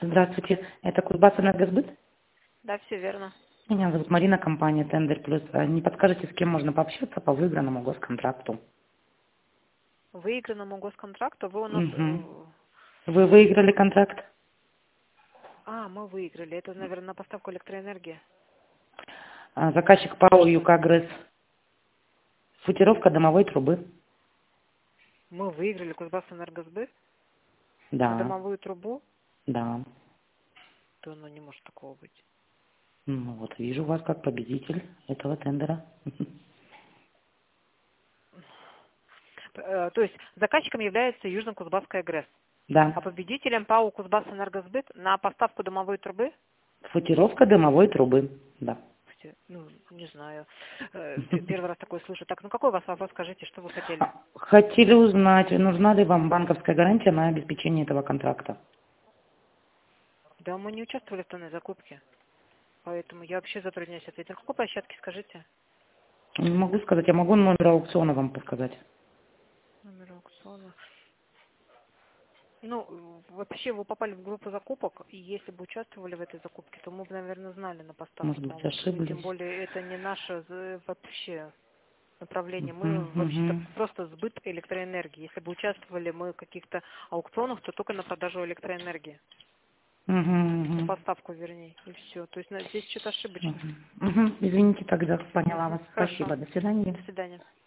Здравствуйте, это Кузбассэнергосбыт? Да, все верно. Меня зовут Марина, компания Тендер Плюс. Не подскажете, с кем можно пообщаться по выигранному госконтракту? Выигранному госконтракту вы у нас... Угу. Вы выиграли контракт? мы выиграли. Это, наверное, на поставку электроэнергии. Заказчик ПАО ЮК ГРЭС. Футировка дымовой трубы. Мы выиграли Кузбассэнергосбыт на Да, дымовую трубу. да. То не может такого быть. Ну вот, вижу вас как победитель этого тендера. То есть заказчиком является Южно-Кузбасская ГРЭС. Да. А победителем ПАО Кузбассэнергосбыт на поставку дымовой трубы? Футировка дымовой трубы. Да. Не знаю. Первый раз такое слышу. Так, какой у вас вопрос? Скажите, что вы хотели? Хотели узнать, нужна ли вам банковская гарантия на обеспечение этого контракта? Да, мы не участвовали в данной закупке. Поэтому я вообще затрудняюсь ответить. На какой площадке, скажите? Не могу сказать, я могу номер аукциона вам подсказать. Номер аукциона. Вообще вы попали в группу закупок, и если бы участвовали в этой закупке, то мы бы, наверное, знали на Может поставку. быть, ошиблись. Тем более это не наше вообще направление. Мы вообще-то Мгм. просто сбыт электроэнергии. Если бы участвовали мы в каких-то аукционах, то только на продажу электроэнергии. На Мгм. поставку, вернее, и все. То есть здесь что-то ошибочно. Мгм. Извините тогда, поняла вас. Хорошо. Спасибо, до свидания. До свидания.